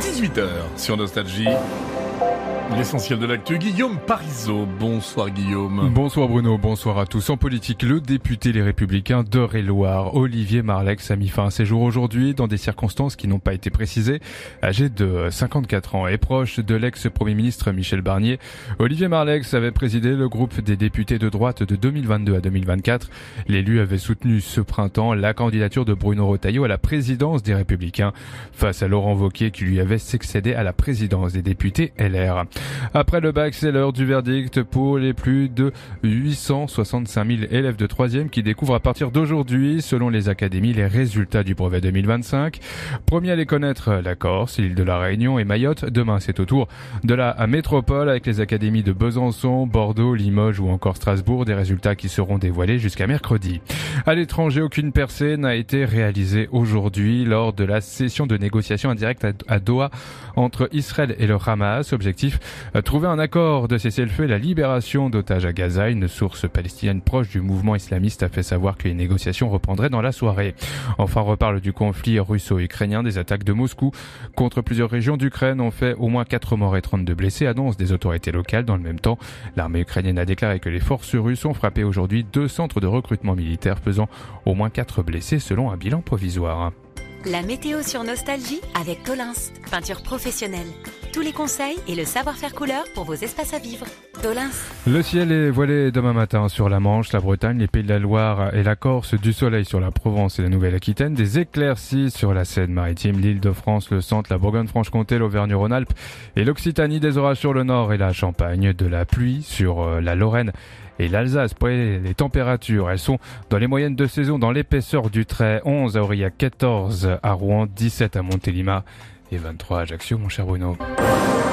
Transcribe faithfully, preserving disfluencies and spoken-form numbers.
dix-huit heures sur Nostalgie. L'essentiel de l'actu, Guillaume Parisot. Bonsoir Guillaume. Bonsoir Bruno, bonsoir à tous. En politique, le député Les Républicains d'Eure-et-Loir, Olivier Marleix, a mis fin à ses jours aujourd'hui dans des circonstances qui n'ont pas été précisées. Âgé de cinquante-quatre ans et proche de l'ex-premier ministre Michel Barnier, Olivier Marleix avait présidé le groupe des députés de droite de deux mille vingt-deux à deux mille vingt-quatre. L'élu avait soutenu ce printemps la candidature de Bruno Retailleau à la présidence des Républicains face à Laurent Wauquiez qui lui avait succédé à la présidence des députés L R. Après le bac, c'est l'heure du verdict pour les plus de huit cent soixante-cinq mille élèves de troisième qui découvrent à partir d'aujourd'hui, selon les académies, les résultats du brevet deux mille vingt-cinq. Premier à les connaître, la Corse, l'île de la Réunion et Mayotte. Demain, c'est au tour de la métropole avec les académies de Besançon, Bordeaux, Limoges ou encore Strasbourg. Des résultats qui seront dévoilés jusqu'à mercredi. À l'étranger, aucune percée n'a été réalisée aujourd'hui lors de la session de négociation indirecte à Doha entre Israël et le Hamas. Objectif, trouver un accord de cessez-le-feu et la libération d'otages à Gaza. Une source palestinienne proche du mouvement islamiste a fait savoir que les négociations reprendraient dans la soirée. Enfin, on reparle du conflit russo-ukrainien. Des attaques de Moscou contre plusieurs régions d'Ukraine ont fait au moins quatre morts et trente-deux blessés, annonce des autorités locales. Dans le même temps, l'armée ukrainienne a déclaré que les forces russes ont frappé aujourd'hui deux centres de recrutement militaire, faisant au moins quatre blessés selon un bilan provisoire. La météo sur Nostalgie avec Tolins, peinture professionnelle. Tous les conseils et le savoir-faire couleur pour vos espaces à vivre. Tolins. Le ciel est voilé demain matin sur la Manche, la Bretagne, les Pays de la Loire et la Corse, du soleil sur la Provence et la Nouvelle-Aquitaine, des éclaircies sur la Seine-Maritime, l'Île-de-France, le centre, la Bourgogne-Franche-Comté, l'Auvergne-Rhône-Alpes et l'Occitanie, des orages sur le nord et la Champagne, de la pluie sur la Lorraine et l'Alsace. Pour les températures, elles sont dans les moyennes de saison, dans l'épaisseur du trait. onze à Aurillac, quatorze à Rouen, dix-sept à Montélimar et vingt-trois à Ajaccio, mon cher Bruno.